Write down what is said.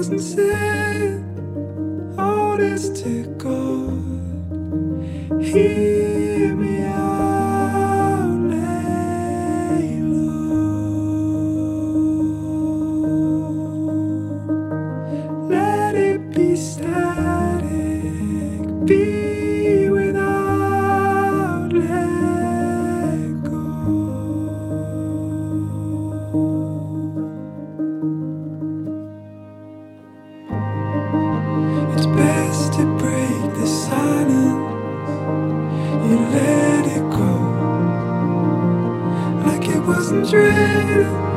wasn't said, all is to God. Hear me out, lay low. Let it be static, be without let go. It's best to break the silence. You let it go like it wasn't dreaded.